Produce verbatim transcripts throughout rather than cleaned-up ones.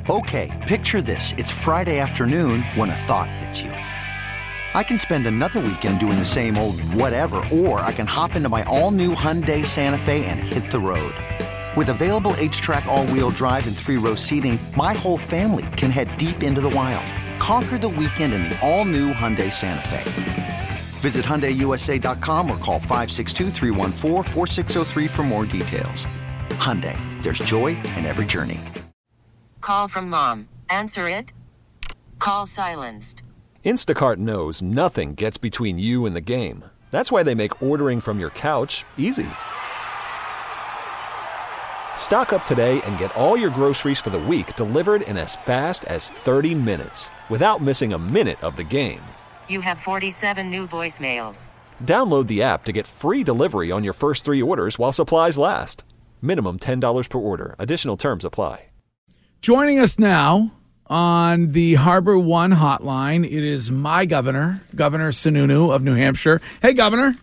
Okay, picture this. It's Friday afternoon when a thought hits you. I can spend another weekend doing the same old whatever, or I can hop into my all-new Hyundai Santa Fe and hit the road. With available H-Track all-wheel drive and three-row seating, my whole family can head deep into the wild. Conquer the weekend in the all-new Hyundai Santa Fe. Visit Hyundai U S A dot com or call five six two, three one four, four six zero three for more details. Hyundai, there's joy in every journey. Call from mom. Answer it. Call silenced. Instacart knows nothing gets between you and the game. That's why they make ordering from your couch easy. Stock up today and get all your groceries for the week delivered in as fast as thirty minutes without missing a minute of the game. You have forty-seven new voicemails. Download the app to get free delivery on your first three orders while supplies last. Minimum ten dollars per order. Additional terms apply. Joining us now on the Harbor One hotline, it is my governor, Governor Sununu of New Hampshire. Hey, Governor.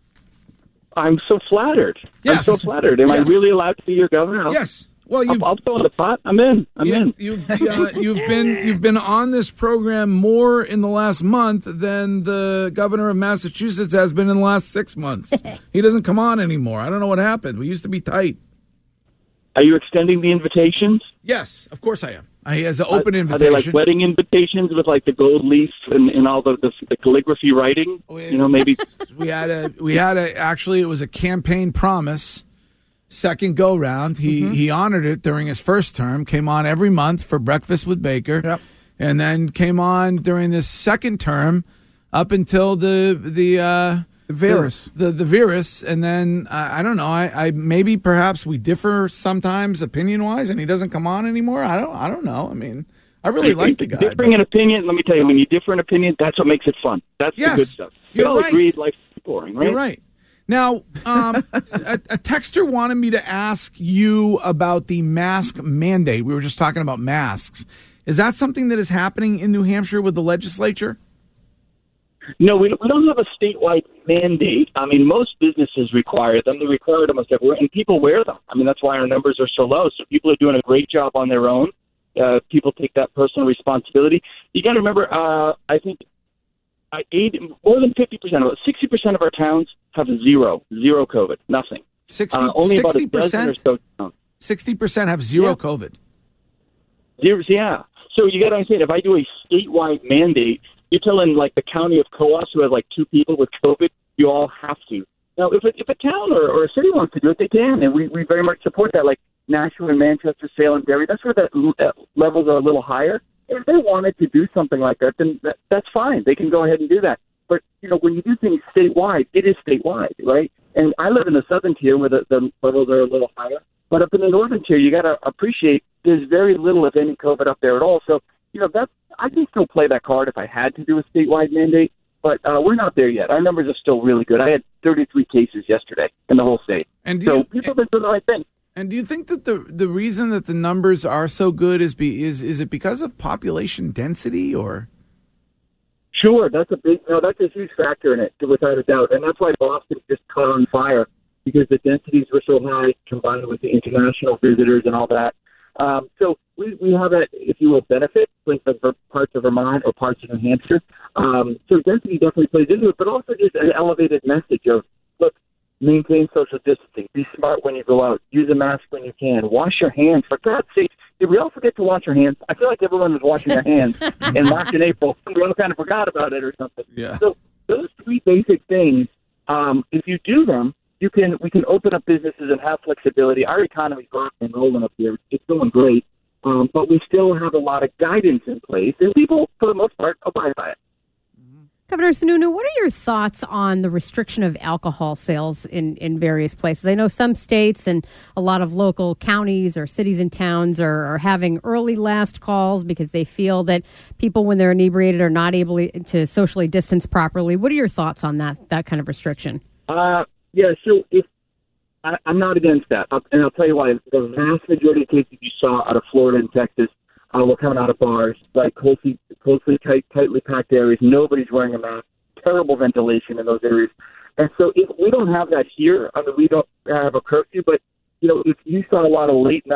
I'm so flattered. Yes. I'm so flattered. Am yes. I really allowed to be your governor? I'll, yes. Well, you. I'll, I'll throw in the pot. I'm in. I'm you, in. You've uh, you've been you've been on this program more in the last month than the governor of Massachusetts has been in the last six months. He doesn't come on anymore. I don't know what happened. We used to be tight. Are you extending the invitations? Yes, of course I am. He has an open are, invitation. Are they like wedding invitations with like the gold leaf and, and all the, the the calligraphy writing? Oh, yeah. You know, maybe we had a we had a actually it was a campaign promise. Second go round, he mm-hmm. he honored it during his first term. Came on every month for Breakfast with Baker, yep. and then came on during this second term up until the the uh, virus, the, the the virus, and then uh, I don't know. I, I maybe perhaps we differ sometimes opinion wise, and he doesn't come on anymore. I don't I don't know. I mean, I really like the guy. Differing in opinion, let me tell you, when you differ in opinion, that's what makes it fun. That's yes, the good stuff. You're We all right. agree life's boring, right? You're right. Now, um, a, a texter wanted me to ask you about the mask mandate. We were just talking about masks. Is that something that is happening in New Hampshire with the legislature? No, we don't, we don't have a statewide mandate. I mean, most businesses require them. They require them almost everywhere, and people wear them. I mean, that's why our numbers are so low. So people are doing a great job on their own. Uh, people take that personal responsibility. You got to remember, uh, I think I eight, more than fifty percent, about sixty percent of our towns have zero, zero COVID, nothing. sixty, uh, only sixty about a dozen or so towns. sixty percent have zero yeah. COVID. Zero, yeah. So you got to understand, if I do a statewide mandate, you're telling like the county of Coos who has like two people with COVID, you all have to. Now, if a, if a town or, or a city wants to do it, they can, and we, we very much support that. Like Nashua and Manchester, Salem, Derry, that's where the uh, levels are a little higher. If they wanted to do something like that, then that, that's fine. They can go ahead and do that. But, you know, when you do things statewide, it is statewide, right? And I live in the southern tier where the, the levels are a little higher. But up in the northern tier, you got to appreciate there's very little, if any, COVID up there at all. So, you know, that's, I can still play that card if I had to do a statewide mandate. But uh, we're not there yet. Our numbers are still really good. I had thirty-three cases yesterday in the whole state. And so you, people have been doing the right thing. And do you think that the the reason that the numbers are so good is be is is it because of population density or? Sure, that's a big no, that's a huge factor in it, without a doubt, and that's why Boston just caught on fire because the densities were so high, combined with the international visitors and all that. Um, so we we have a, if you will, benefit with the parts of Vermont or parts of New Hampshire. Um, so density definitely plays into it, but also just an elevated message of look. Maintain social distancing. Be smart when you go out. Use a mask when you can. Wash your hands. For God's sake, did we all forget to wash our hands? I feel like everyone was washing their hands in March and April. We all kind of forgot about it or something. Yeah. So those three basic things, um, if you do them, you can we can open up businesses and have flexibility. Our economy's rocking and rolling up here. It's going great. Um, but we still have a lot of guidance in place, and people, for the most part, abide by it. Governor Sununu, what are your thoughts on the restriction of alcohol sales in, in various places? I know some states and a lot of local counties or cities and towns are, are having early last calls because they feel that people, when they're inebriated, are not able to socially distance properly. What are your thoughts on that that kind of restriction? Uh, yeah, so if I, I'm not against that, I'll, and I'll tell you why. The vast majority of cases you saw out of Florida and Texas Uh, we're coming out of bars, like closely, closely tight, tightly packed areas. Nobody's wearing a mask. Terrible ventilation in those areas. And so if we don't have that here, I mean, we don't have a curfew, but, you know, if you saw a lot of late night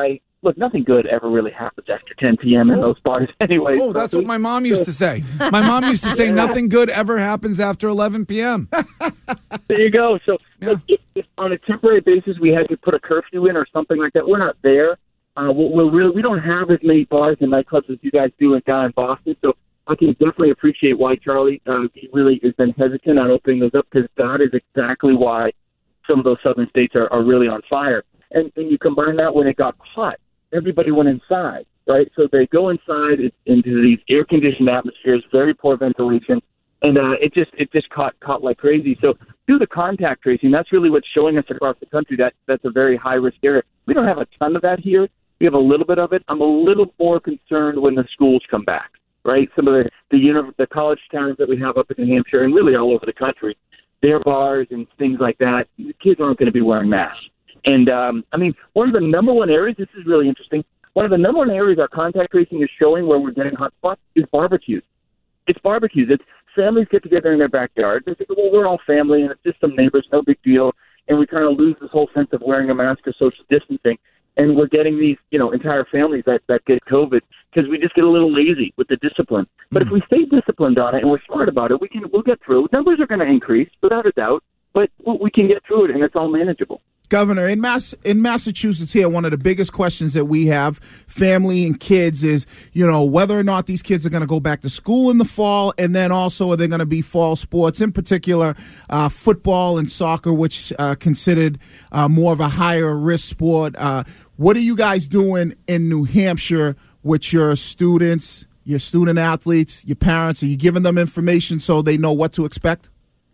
look, nothing good ever really happens after ten p.m. in those bars anyway. Oh, that's what my mom used to say. My mom used to say nothing good ever happens after eleven p.m. There you go. So Yeah. look, if, if on a temporary basis we had to put a curfew in or something like that, we're not there. Uh, we're, we're really, we don't have as many bars and nightclubs as you guys do in down in Boston. So I can definitely appreciate why Charlie uh, he really has been hesitant on opening those up, because that is exactly why some of those southern states are, are really on fire. And, and you combine that when it got hot, everybody went inside, right? So they go inside into these air-conditioned atmospheres, very poor ventilation, and uh, it just it just caught caught like crazy. So do the contact tracing. That's really what's showing us across the country that that's a very high-risk area. We don't have a ton of that here. We have a little bit of it. I'm a little more concerned when the schools come back, right? Some of the the, uni- the college towns that we have up in New Hampshire and really all over the country, their bars and things like that, the kids aren't going to be wearing masks. And, um, I mean, one of the number one areas, this is really interesting, one of the number one areas our contact tracing is showing where we're getting hot spots is barbecues. It's barbecues. It's families get together in their backyard. They say, well, we're all family, and it's just some neighbors, no big deal. And we kind of lose this whole sense of wearing a mask or social distancing. And we're getting these, you know, entire families that, that get COVID because we just get a little lazy with the discipline. But mm. if we stay disciplined on it and we're smart about it, we can, we'll get through. Numbers are going to increase, without a doubt, but we can get through it, and it's all manageable. Governor, in Mass in Massachusetts here, one of the biggest questions that we have, family and kids, is, you know, whether or not these kids are going to go back to school in the fall, and then also are there going to be fall sports, in particular uh, football and soccer, which are considered uh, more of a higher risk sport. Uh, what are you guys doing in New Hampshire with your students, your student athletes, your parents? Are you giving them information so they know what to expect?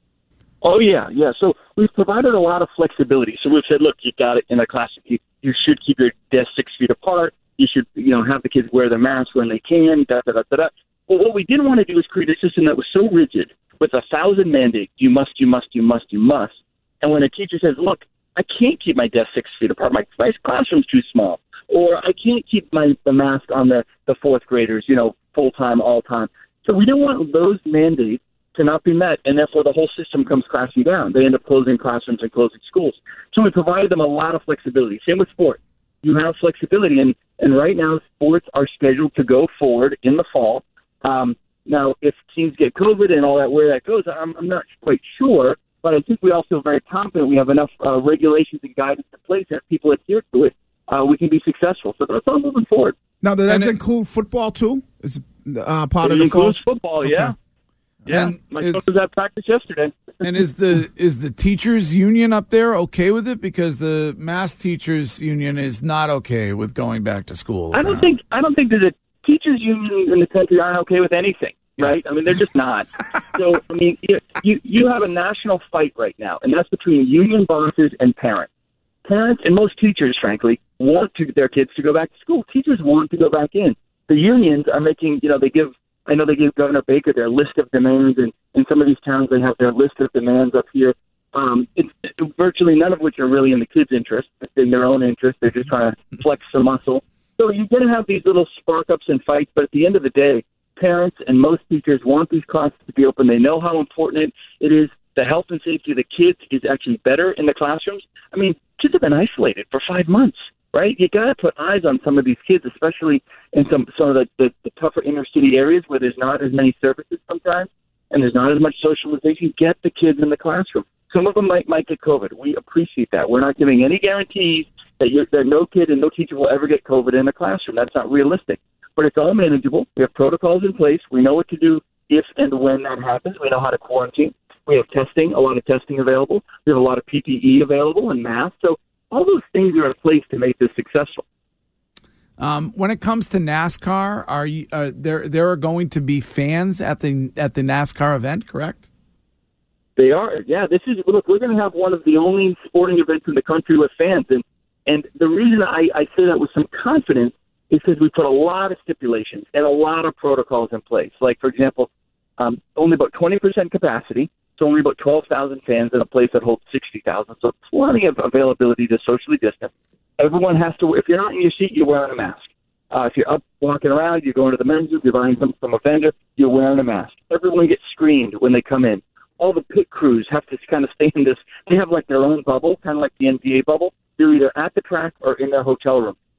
Oh, yeah, yeah. So we've provided a lot of flexibility. So we've said, look, you got it in a classroom. You, you should keep your desks six feet apart. You should, you know, have the kids wear their masks when they can, da, da, da, da, da. But what we didn't want to do is create a system that was so rigid with a thousand mandates. You must, you must, you must, you must. And when a teacher says, look, I can't keep my desk six feet apart. My, my classroom's too small. Or I can't keep my the mask on the, the fourth graders, you know, full-time, all-time. So we didn't want those mandates to not be met, and therefore the whole system comes crashing down. They end up closing classrooms and closing schools. So we provided them a lot of flexibility. Same with sports. You have flexibility, and, and right now sports are scheduled to go forward in the fall. Um, now, if teams get COVID and all that, where that goes, I'm, I'm not quite sure, but I think we all feel very confident we have enough uh, regulations and guidance in place that if people adhere to it, uh, we can be successful. So that's all moving forward. Now, does that it, include football, too? Is uh, part it of the includes fall? football, Okay. yeah. Yeah, And my is- son was at practice yesterday. And is the is the teachers union up there okay with it? Because the mass teachers union is not okay with going back to school. I don't think I don't think that the teachers union in the country aren't okay with anything, right? I mean, they're just not. So, I mean, you, you you have a national fight right now, and that's between union bosses and parents. Parents and most teachers, frankly, want to, their kids to go back to school. Teachers want to go back in. The unions are making, you know, they give. I know they gave Governor Baker their list of demands, and in some of these towns they have their list of demands up here. Um, it's, virtually none of which are really in the kids' interest. It's in their own interest. They're just trying to flex some muscle. So you're going to have these little spark-ups and fights, but at the end of the day, parents and most teachers want these classes to be open. They know how important it is. The health and safety of the kids is actually better in the classrooms. I mean, kids have been isolated for five months. Right? You got to put eyes on some of these kids, especially in some some of the, the, the tougher inner city areas where there's not as many services sometimes and there's not as much socialization. Get the kids in the classroom. Some of them might might get COVID. We appreciate that. We're not giving any guarantees that, you're, that no kid and no teacher will ever get COVID in the classroom. That's not realistic. But it's all manageable. We have protocols in place. We know what to do if and when that happens. We know how to quarantine. We have testing, a lot of testing available. We have a lot of P P E available and masks. So all those things are in place to make this successful. Um, when it comes to NASCAR, are you uh, there? There are going to be fans at the at the NASCAR event, correct? They are. Yeah, this is look. We're going to have one of the only sporting events in the country with fans, and and the reason I, I say that with some confidence is because we put a lot of stipulations and a lot of protocols in place. Like for example, um, only about twenty percent capacity. So only about twelve thousand fans in a place that holds sixty thousand. So plenty of availability to socially distance. Everyone has to, if you're not in your seat, you're wearing a mask. Uh, if you're up walking around, you're going to the men's group, you're buying something from a vendor, you're wearing a mask. Everyone gets screened when they come in. All the pit crews have to kind of stay in this. They have like their own bubble, kind of like the N B A bubble. They're either at the track or in their hotel room.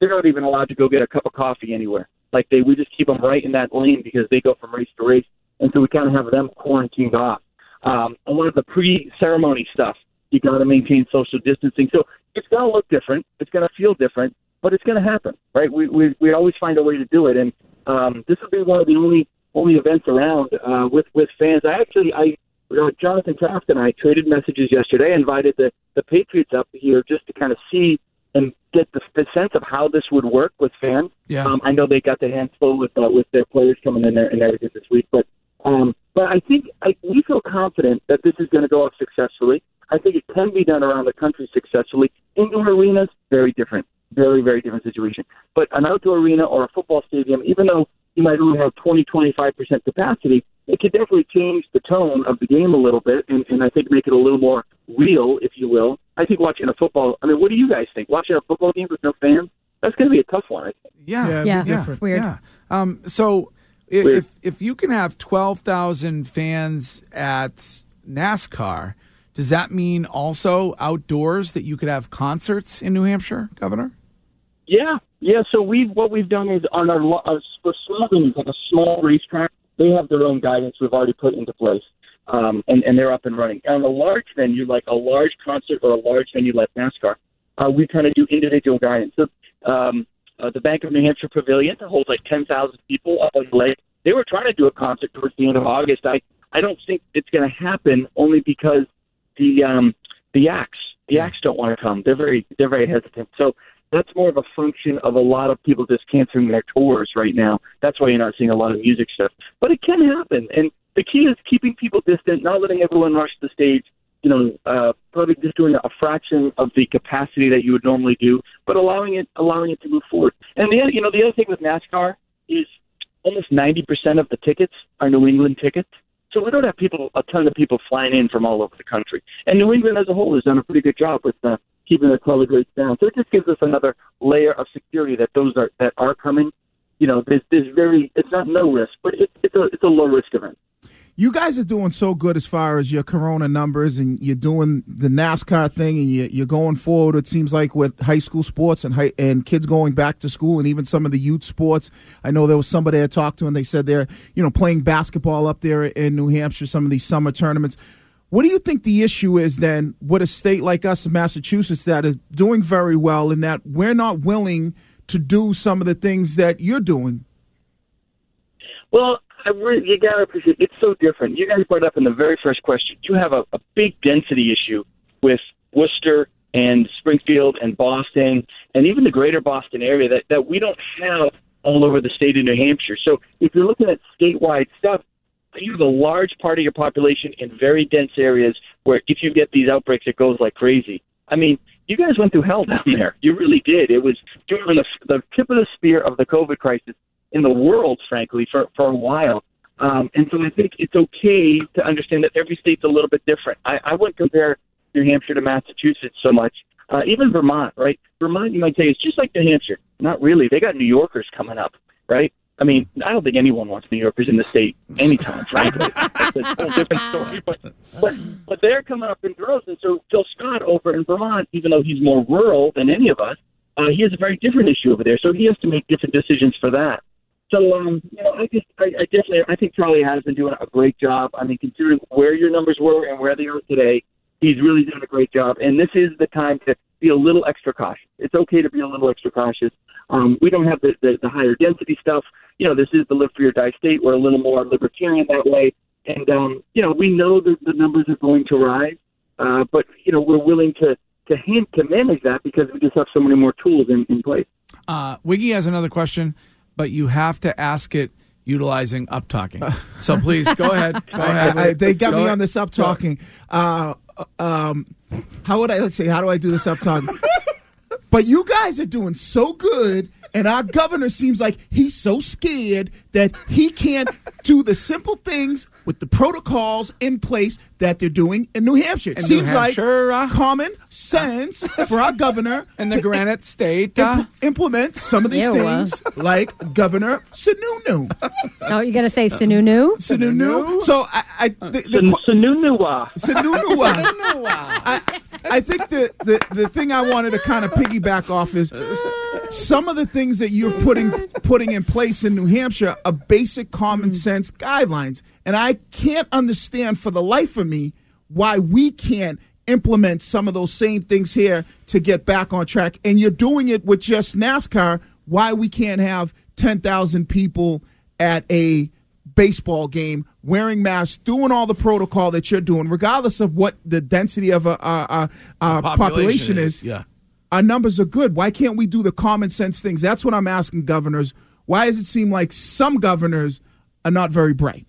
they're not even allowed to go get a cup of coffee anywhere. Like they, we just keep them right in that lane because they go from race to race, and so we kind of have them quarantined off. Um, a lot of the pre-ceremony stuff, you got to maintain social distancing. So it's going to look different. It's going to feel different, but it's going to happen, right? We, we we always find a way to do it, and um, this will be one of the only only events around uh, with with fans. I actually, I uh, Jonathan Kraft and I traded messages yesterday. I invited the the Patriots up here just to kind of see and get the, the sense of how this would work with fans. Yeah. Um, I know they got their hands full with uh, with their players coming in there and everything this week, but um, but I think I, we feel confident that this is going to go off successfully. I think it can be done around the country successfully. Indoor arenas, very different, very, very different situation. But an outdoor arena or a football stadium, even though you might only have twenty, twenty-five percent capacity, it could definitely change the tone of the game a little bit and, and I think make it a little more real, if you will. I think watching a football, I mean, what do you guys think? Watching a football game with no fans, that's going to be a tough one, I think. Yeah, Yeah, Yeah, yeah, it's weird. Yeah. Um, so i- Weird. if if you can have twelve thousand fans at NASCAR, does that mean also outdoors that you could have concerts in New Hampshire, Governor? Yeah, yeah. So we what we've done is on our, lo- our for small venues, like a small racetrack, they have their own guidance we've already put into place, um, and and they're up and running. On a large venue, like a large concert or a large venue like NASCAR, uh, we kind of do individual guidance. So um, uh, the Bank of New Hampshire Pavilion holds like ten thousand people up on the lake. They were trying to do a concert towards the end of August. I I don't think it's going to happen only because the um, the acts the acts don't want to come. They're very they're very hesitant. So. That's more of a function of a lot of people just canceling their tours right now. That's why you're not seeing a lot of music stuff. But it can happen. And the key is keeping people distant, not letting everyone rush the stage, you know, uh, probably just doing a fraction of the capacity that you would normally do, but allowing it allowing it to move forward. And the other, you know, the other thing with NASCAR is almost ninety percent of the tickets are New England tickets. So we don't have people, a ton of people flying in from all over the country. And New England as a whole has done a pretty good job with uh, keeping the color rates down. So it just gives us another layer of security that those are that are coming. You know, there's, there's very, it's not no risk, but it, it's a it's a low risk event. You guys are doing so good as far as your corona numbers, and you're doing the NASCAR thing, and you, you're going forward, it seems like, with high school sports and high, and kids going back to school, and even some of the youth sports. I know there was somebody I talked to, and they said they're, you know, playing basketball up there in New Hampshire, some of these summer tournaments. What do you think the issue is then with a state like us in Massachusetts that is doing very well in that we're not willing to do some of the things that you're doing? Well, I really, you got to appreciate it's so different. You guys brought up in the very first question, you have a, a big density issue with Worcester and Springfield and Boston and even the greater Boston area that, that we don't have all over the state of New Hampshire. So if you're looking at statewide stuff, you have a large part of your population in very dense areas where if you get these outbreaks, it goes like crazy. I mean, you guys went through hell down there. You really did. It was during the, the tip of the spear of the COVID crisis in the world, frankly, for, for a while. Um, and so I think it's okay to understand that every state's a little bit different. I, I wouldn't compare New Hampshire to Massachusetts so much. Uh, even Vermont, right? Vermont, you might say, is just like New Hampshire. Not really. They got New Yorkers coming up, right? I mean, I don't think anyone wants New Yorkers in the state anytime, frankly. That's a whole different story. But, but, but they're coming up in droves. And so Phil Scott over in Vermont, even though he's more rural than any of us, uh, he has a very different issue over there. So he has to make different decisions for that. So, um, you know, I just, I, I definitely, I think Charlie has been doing a great job. I mean, considering where your numbers were and where they are today, he's really doing a great job. And this is the time to be a little extra cautious. It's okay to be a little extra cautious. Um, we don't have the, the, the higher density stuff. You know, this is the live free or die state. We're a little more libertarian that way. And, um, you know, we know that the numbers are going to rise. Uh, but, you know, we're willing to, to, hand, to manage that because we just have so many more tools in, in place. Uh, Wiggy has another question, but you have to ask it utilizing up talking. So please go ahead. Go ahead. I, I, they got Go me ahead. on this up talking. Uh, um, how would I, let's see, how do I do this up talking? But you guys are doing so good, and our governor seems like he's so scared that he can't do the simple things with the protocols in place that they're doing in New Hampshire. It In seems New Hampshire, like uh, common sense for our governor in the to Granite State. im- Uh, implement some of these Ew. things like Governor Sununu. Oh, you got to say Sununu? Sununu. So I, I the, the, Sun- Sununua. Sununu. I, I think the, the, the thing I wanted to kind of piggyback off is some of the things that you're putting putting in place in New Hampshire are basic common sense guidelines. And I can't understand for the life of me why we can't implement some of those same things here to get back on track. And you're doing it with just NASCAR, why we can't have ten thousand people at a baseball game wearing masks, doing all the protocol that you're doing, regardless of what the density of a, a, a, a population, population is. is. Yeah. Our numbers are good. Why can't we do the common sense things? That's what I'm asking governors. Why does it seem like some governors are not very bright?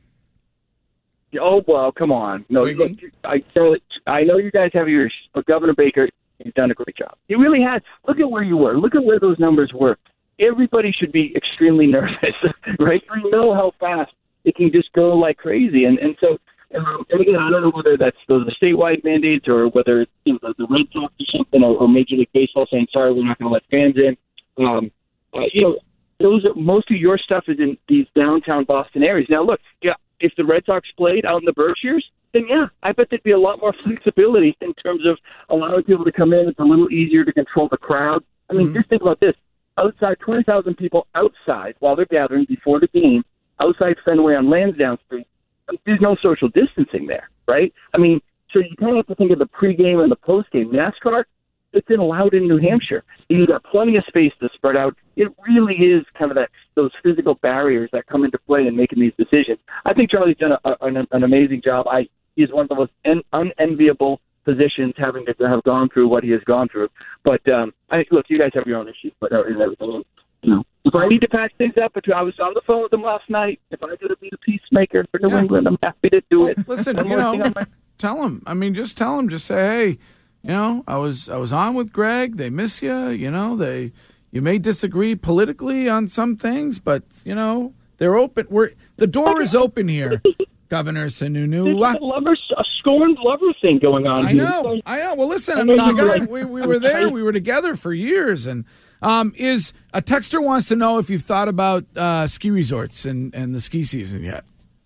Oh, well, come on. No, look, I, I know you guys have yours, but Governor Baker has done a great job. He really has. Look at where you were. Look at where those numbers were. Everybody should be extremely nervous, right? We know how fast it can just go like crazy. And, and so, um, and again, I don't know whether that's those are statewide mandates or whether you know, the, the Red Sox or something, or, or Major League Baseball saying, sorry, we're not going to let fans in. Um, uh, you know, those are, most of your stuff is in these downtown Boston areas. Now, look, yeah, if the Red Sox played out in the Berkshires, then yeah, I bet there'd be a lot more flexibility in terms of allowing people to come in. It's a little easier to control the crowd. I mean, mm-hmm. just think about this. Outside, twenty thousand people outside while they're gathering before the game, outside Fenway on Lansdowne Street. There's no social distancing there, right? I mean, so you kind of have to think of the pregame and the postgame. NASCAR, it's been allowed in New Hampshire. You've got plenty of space to spread out. It really is kind of that those physical barriers that come into play in making these decisions. I think Charlie's done a, a, an, an amazing job. I he's one of the most en- unenviable positions having to have gone through what he has gone through. But um, I look, you guys have your own issues, but uh, and everything. You know, if I need to patch things up, but I was on the phone with them last night. If I could be the peacemaker for New yeah. England, I'm happy to do it. Listen, you know, my- tell them. I mean, just tell them. Just say, hey, you know, I was I was on with Greg. They miss you. You know, they you may disagree politically on some things, but you know they're open. We're the door is open here, Governor Sununu. There's a lover, a scorned lover thing going on. I here. know. I know. Well, listen. I mean, the guy, we we were there. We were together for years, and. Um, is a texter wants to know if you've thought about uh, ski resorts and, and the ski season yet?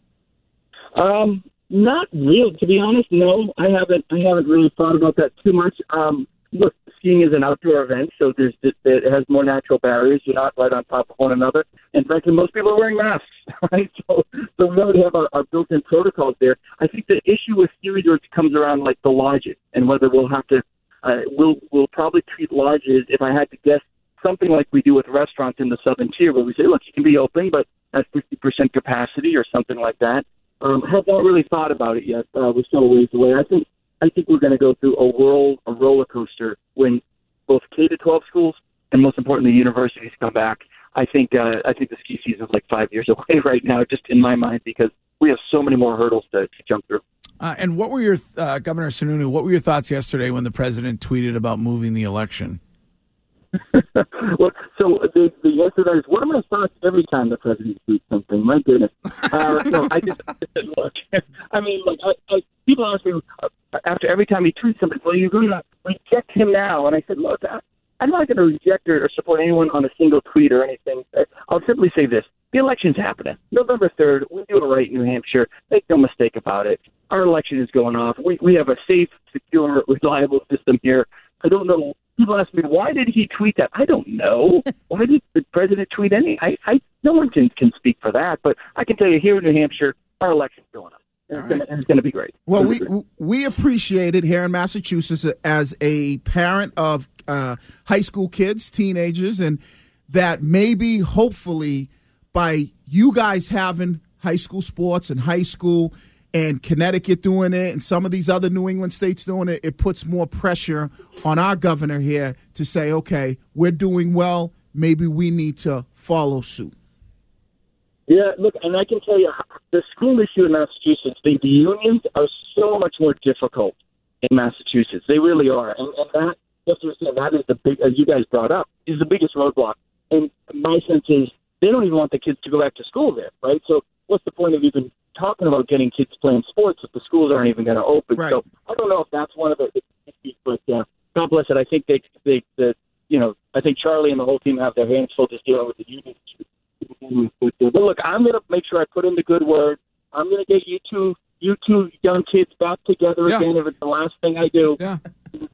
Um, not really, to be honest. No, I haven't. I haven't really thought about that too much. Um, look, skiing is an outdoor event, so there's it has more natural barriers. You're not right on top of one another, and frankly, most people are wearing masks, right? So, so we already have our, our built-in protocols there. I think the issue with ski resorts comes around like the lodges and whether we'll have to. Uh, we'll we'll probably treat lodges, if I had to guess, something like we do with restaurants in the southern tier, where we say, look, you can be open, but at fifty percent capacity or something like that. Um, have not really thought about it yet. Uh, we're still a ways away. I think I think we're going to go through a world, a roller coaster when both K to twelve schools and, most importantly, universities come back. I think uh, I think the ski season is like five years away right now, just in my mind, because we have so many more hurdles to, to jump through. Uh, and what were your, uh, Governor Sununu, what were your thoughts yesterday when the president tweeted about moving the election? Well, so the, the answer to that is, what are my thoughts every time the president tweets something? My goodness. Uh, no, I just, look, I mean, like, I, I, people ask me uh, after every time he tweets something, well, you're going to reject him now. And I said, look, I, I'm not going to reject or, or support anyone on a single tweet or anything. I'll simply say this. The election's happening. November third, we're doing it right in New Hampshire. Make no mistake about it. Our election is going off. We, we have a safe, secure, reliable system here. I don't know. People ask me, why did he tweet that? I don't know. Why did the president tweet any? I, I no one can, can speak for that, but I can tell you here in New Hampshire, our election's going on. And it's right. going to be great. Well, we we appreciate it here in Massachusetts as a parent of uh, high school kids, teenagers, and that maybe, hopefully, by you guys having high school sports and high school and Connecticut doing it and some of these other New England states doing it, it puts more pressure on our governor here to say, okay, we're doing well. Maybe we need to follow suit. Yeah, look, and I can tell you, the school issue in Massachusetts, the, the unions are so much more difficult in Massachusetts. They really are. And, and that, just to say, that is the big, as you guys brought up, is the biggest roadblock. And my sense is they don't even want the kids to go back to school there, right? So what's the point of even talking about getting kids playing sports if the schools aren't even going to open? Right. So I don't know if that's one of the issues, but uh, God bless it. I think they, they, the, you know, I think Charlie and the whole team have their hands full just dealing with the union issue. But look, I'm going to make sure I put in the good word. I'm going to get you two, you two young kids back together yeah. again if it's the last thing I do. Yeah.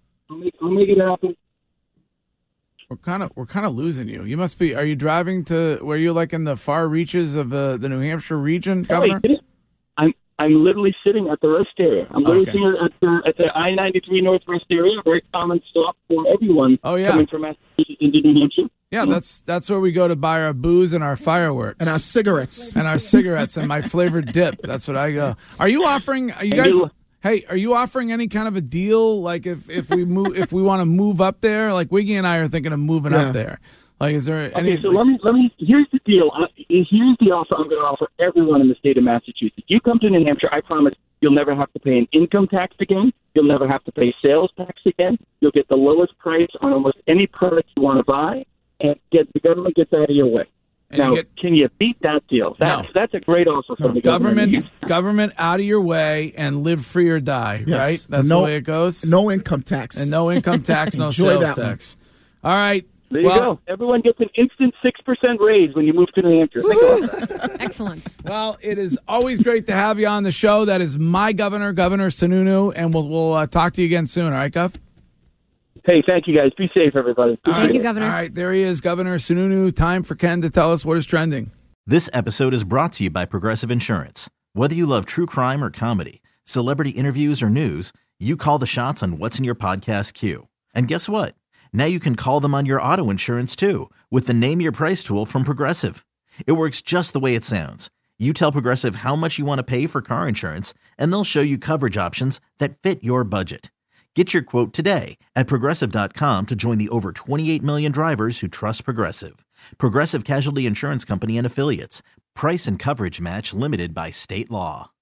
make, I'll make it happen. We're kind of we're kind of losing you. You must be. Are you driving to where you like in the far reaches of uh, the New Hampshire region, Governor? Hey, I'm I'm literally sitting at the rest area. I'm literally Okay. sitting at the at the I ninety-three Northwest area, a very common stop for everyone Oh, yeah. coming from Massachusetts into New Hampshire. Yeah, that's that's where we go to buy our booze and our fireworks And our cigarettes. and our cigarettes and my flavored dip. That's what I go. Are you offering? Are you guys? Hey, are you offering any kind of a deal? Like if, if we move, if we want to move up there, like Wiggy and I are thinking of moving Yeah. up there. Like, is there any? Okay, so let me let me. Here's the deal. Uh, here's the offer I'm going to offer everyone in the state of Massachusetts. You come to New Hampshire, I promise you'll never have to pay an income tax again. You'll never have to pay sales tax again. You'll get the lowest price on almost any product you want to buy, and get the government gets out of your way. And Now, you get- can you beat that deal? That's No. that's a great offer from the government, government. government out of your way and live free or die. Yes. Right? That's No- the way it goes. No income tax. And no income tax, no Enjoy sales that one. tax. All right. There you well, go. Everyone gets an instant six percent raise when you move to New Hampshire. Think about that. Excellent. Well, it is always great to have you on the show. That is my governor, Governor Sununu, and we'll we'll uh, talk to you again soon. All right, Gov? Hey, thank you guys. Be safe, everybody. All Thank right. you, Governor. All right, there he is, Governor Sununu. Time for Ken to tell us what is trending. This episode is brought to you by Progressive Insurance. Whether you love true crime or comedy, celebrity interviews or news, you call the shots on what's in your podcast queue. And guess what? Now you can call them on your auto insurance too with the Name Your Price tool from Progressive. It works just the way it sounds. You tell Progressive how much you want to pay for car insurance, and they'll show you coverage options that fit your budget. Get your quote today at Progressive dot com to join the over twenty-eight million drivers who trust Progressive. Progressive Casualty Insurance Company and Affiliates. Price and coverage match limited by state law.